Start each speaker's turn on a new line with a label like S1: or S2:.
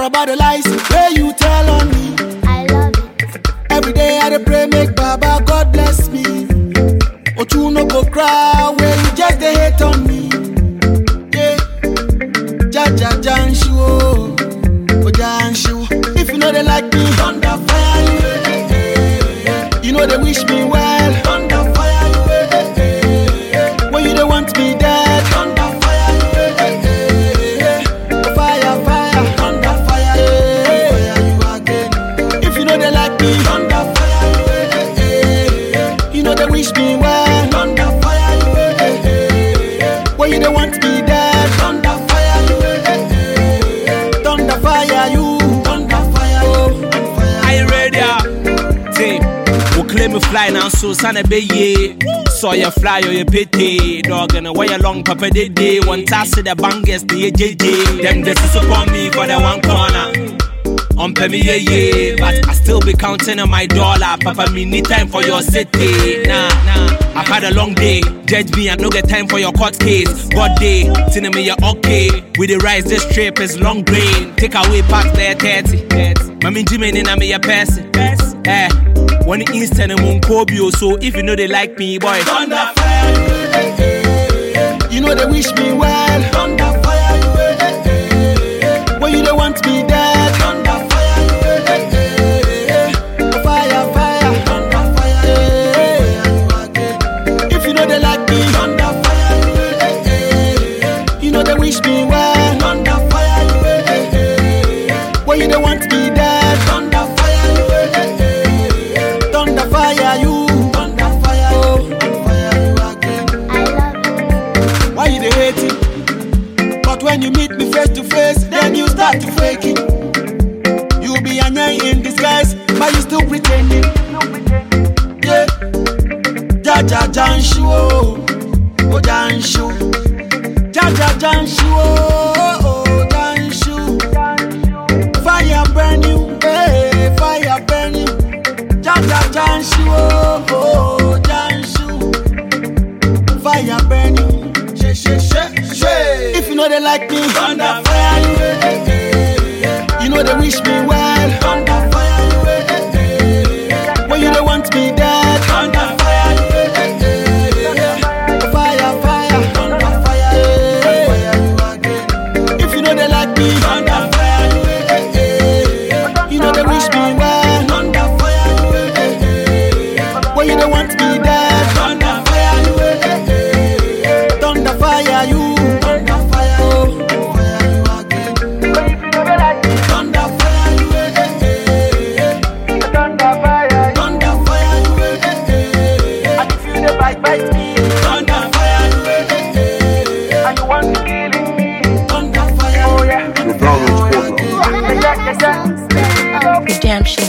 S1: about the lies where you tell on me.
S2: I love it.
S1: Every day I dey pray make Baba God bless me. Ochu no go cry where you just dey hate on me. Yeah, Jaja Janshu, oh Janshu. If you know they like me, thunder fire you. You know they wish me well, thunder fire you. When you don't want me dead, thunder fire you. Fire, fire, thunder fire you. If you know they like me, thunder fire you. You know they wish me well, thunder fire you. When you don't want me dead, thunder fire you. Thunder fire you. Thunder fire you.
S3: Are you ready? Team, we claim we fly now, so son a ye. Saw you fly or you pity. Dog and away along Papa Day. One task to the bangers, the JJ. Them just support me for the one corner. Pay me yeah, but I still be counting on my dollar. Papa, me need time for your city. Nah, I've had a long day. Judge me, I no get time for your court case. God day, telling me you're okay. With the rise, this trip is long grain. Take away past there 30. Mami Jimmy, and I'm your person. One instant and won't cobio. So if you know they like me, boy,
S1: thunder fire you. You know they wish me well, thunder fire you. When you don't want me dead, thunder fire you. Fire, fire, thunder fire you. If you know they like me, thunder fire you. You know they wish me well, thunder fire you. When you don't want me dead, thunder fire you. Thunder fire you. Thunder fire you. Fire you again.
S2: I love it.
S1: Why you dey hate it? But when you meet me face to face, then you start to fake it. You be a nyan in disguise, but you still pretending. Yeah, Jaja Janshu, oh Janshu, Jaja Janshu, oh Janshu. Fire burn you, hey, fire burn you. Jaja Janshu, oh Janshu. Fire burn you. If you know they like me, thunder fire you. You know they wish me well, thunder fire you. When you don't want me dead, thunder fire you. Fire, fire, thunder fire you. If you know they like me, thunder fire you. You know they wish me well, thunder fire you. When you don't want me dead, thunder fire you. Thunder fire you. Thunder fire you. Fire you again. Thunder fire you. Thunder fire you. Thunder fire you. And if you the bite me, thunder fire you. And you want to killing me, thunder fire you.
S2: Redemption.